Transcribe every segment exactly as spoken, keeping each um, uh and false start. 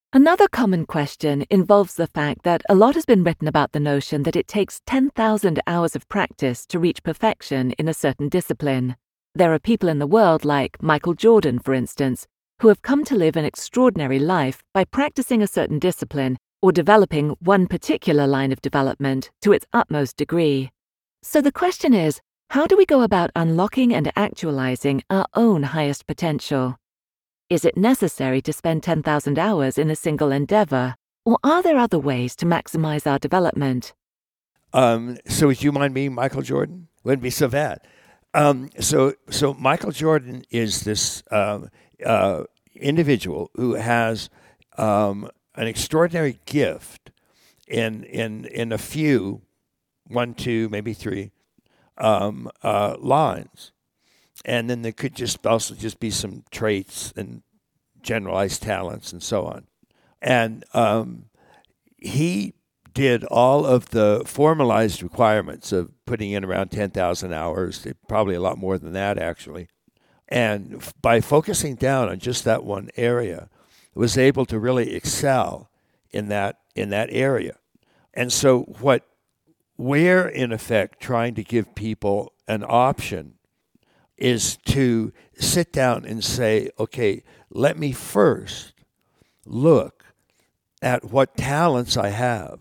Another common question involves the fact that a lot has been written about the notion that it takes ten thousand hours of practice to reach perfection in a certain discipline. There are people in the world like Michael Jordan, for instance, who have come to live an extraordinary life by practicing a certain discipline or developing one particular line of development to its utmost degree. So the question is, how do we go about unlocking and actualizing our own highest potential? Is it necessary to spend ten thousand hours in a single endeavor, or are there other ways to maximize our development? Um, so would you mind being Michael Jordan? Wouldn't be so bad. Um, so, so Michael Jordan is this um, uh, individual who has um, an extraordinary gift in in in a few, one, two, maybe three um, uh, lines, and then there could just also just be some traits and generalized talents and so on. And um, he did all of the formalized requirements of putting in around ten thousand hours, probably a lot more than that, actually. And by focusing down on just that one area, was able to really excel in that in that area. And so what we're, in effect, trying to give people an option is to sit down and say, okay, let me first look at what talents I have.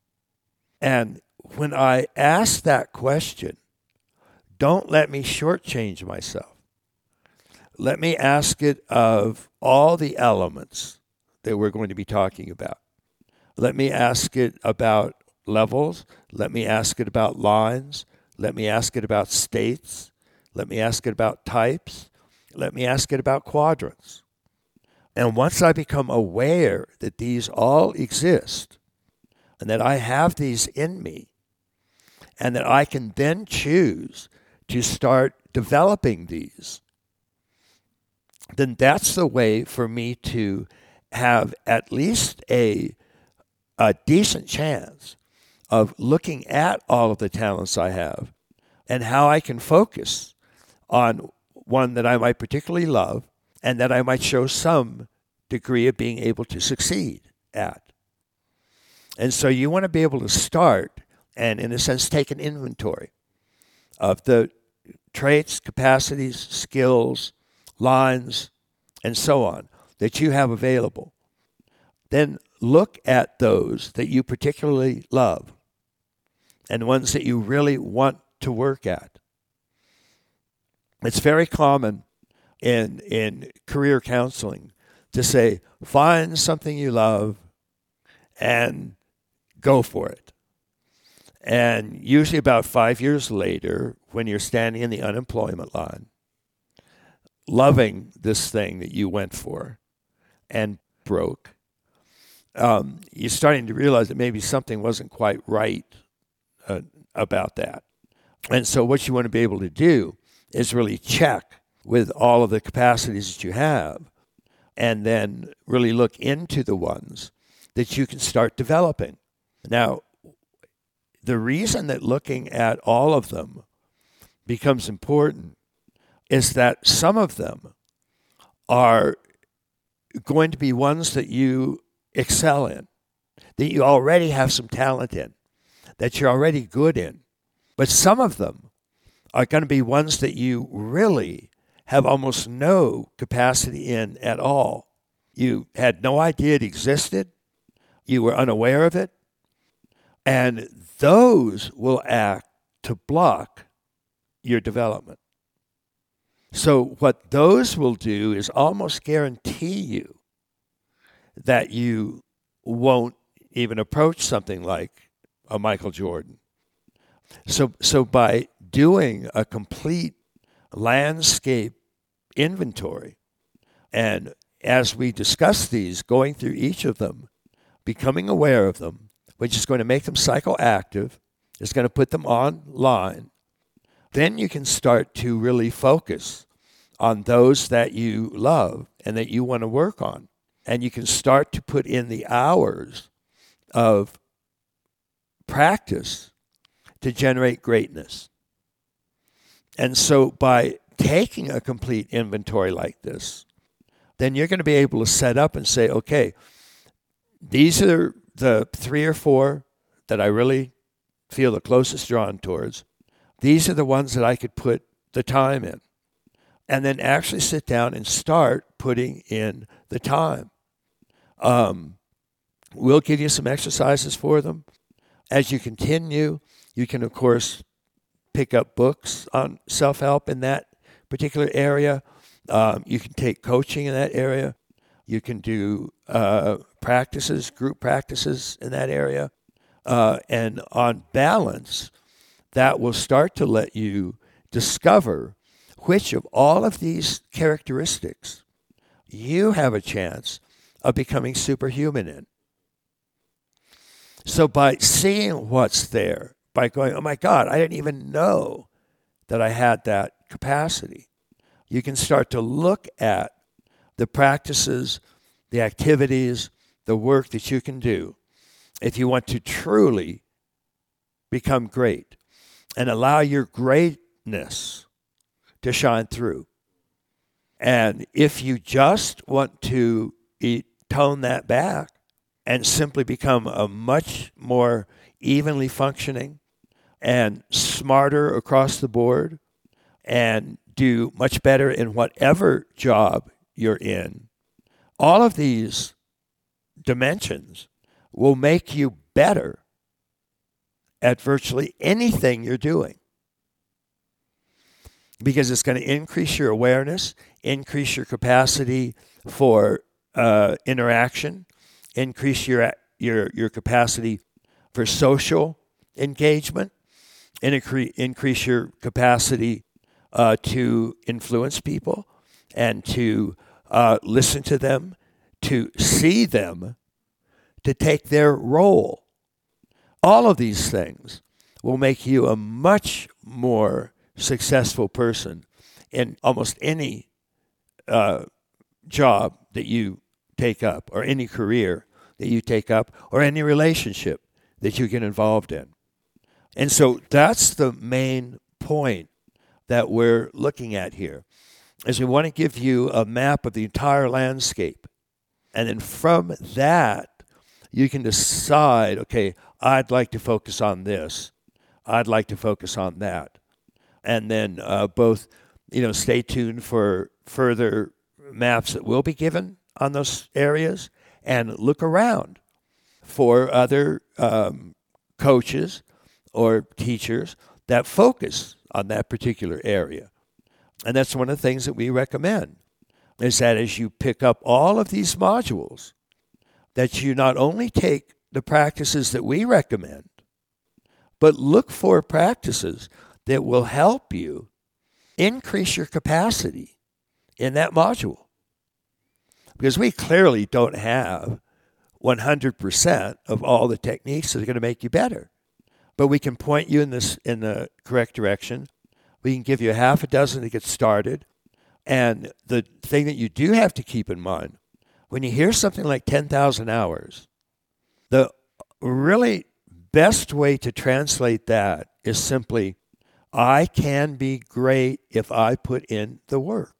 And when I ask that question, don't let me shortchange myself. Let me ask it of all the elements that we're going to be talking about. Let me ask it about levels. Let me ask it about lines. Let me ask it about states. Let me ask it about types. Let me ask it about quadrants. And once I become aware that these all exist, and that I have these in me, and that I can then choose to start developing these, then that's the way for me to have at least a, a decent chance of looking at all of the talents I have and how I can focus on one that I might particularly love and that I might show some degree of being able to succeed at. And so you want to be able to start and, in a sense, take an inventory of the traits, capacities, skills, lines, and so on that you have available. Then look at those that you particularly love and ones that you really want to work at. It's very common in in career counseling to say, find something you love and go for it. And usually about five years later, when you're standing in the unemployment line, loving this thing that you went for and broke, um, you're starting to realize that maybe something wasn't quite right uh, about that. And so what you want to be able to do is really check with all of the capacities that you have and then really look into the ones that you can start developing. Now, the reason that looking at all of them becomes important is that some of them are going to be ones that you excel in, that you already have some talent in, that you're already good in. But some of them are going to be ones that you really have almost no capacity in at all. You had no idea it existed. You were unaware of it. And those will act to block your development. So what those will do is almost guarantee you that you won't even approach something like a Michael Jordan. So, so by doing a complete landscape inventory, and as we discuss these, going through each of them, becoming aware of them, which is going to make them psychoactive, is going to put them online, then you can start to really focus on those that you love and that you want to work on. And you can start to put in the hours of practice to generate greatness. And so by taking a complete inventory like this, then you're going to be able to set up and say, okay, these are the three or four that I really feel the closest drawn towards. These are the ones that I could put the time in. And then actually sit down and start putting in the time. Um, we'll give you some exercises for them. As you continue, you can, of course, pick up books on self-help in that particular area. Um, you can take coaching in that area. You can do uh, practices, group practices in that area. Uh, and on balance, that will start to let you discover which of all of these characteristics you have a chance of becoming superhuman in. So by seeing what's there, by going, oh my God, I didn't even know that I had that capacity, you can start to look at the practices, the activities, the work that you can do if you want to truly become great and allow your greatness to shine through. And if you just want to eat, tone that back and simply become a much more evenly functioning and smarter across the board and do much better in whatever job you're in, all of these dimensions will make you better at virtually anything you're doing. Because it's going to increase your awareness, increase your capacity for uh, interaction, increase your your your capacity for social engagement, increase increase your capacity uh, to influence people and to uh, listen to them, to see them, to take their role. All of these things will make you a much more successful person in almost any uh, job that you take up, or any career that you take up, or any relationship that you get involved in. And so that's the main point that we're looking at here, is we want to give you a map of the entire landscape. And then from that, you can decide, okay, I'd like to focus on this. I'd like to focus on that. And then uh, both, you know, stay tuned for further maps that will be given on those areas, and look around for other um, coaches or teachers that focus on that particular area. And that's one of the things that we recommend, is that as you pick up all of these modules, that you not only take the practices that we recommend, but look for practices that will help you increase your capacity in that module. Because we clearly don't have one hundred percent of all the techniques that are going to make you better. But we can point you in this in the correct direction. We can give you a half a dozen to get started. And the thing that you do have to keep in mind, when you hear something like ten thousand hours, the really best way to translate that is simply, I can be great if I put in the work.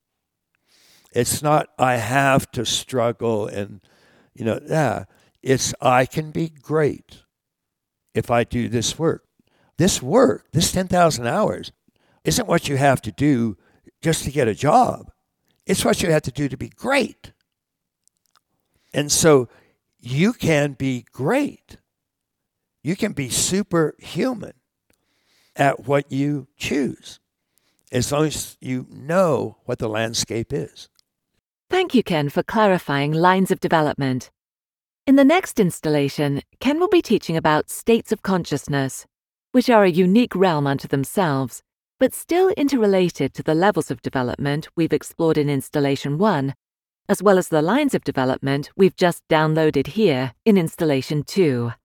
It's not, I have to struggle and, you know, yeah. It's, I can be great if I do this work. This work, this ten thousand hours, isn't what you have to do just to get a job. It's what you have to do to be great. And so you can be great. You can be superhuman at what you choose, as long as you know what the landscape is. Thank you, Ken, for clarifying lines of development. In the next installation, Ken will be teaching about states of consciousness, which are a unique realm unto themselves, but still interrelated to the levels of development we've explored in Installation one, as well as the lines of development we've just downloaded here in Installation two.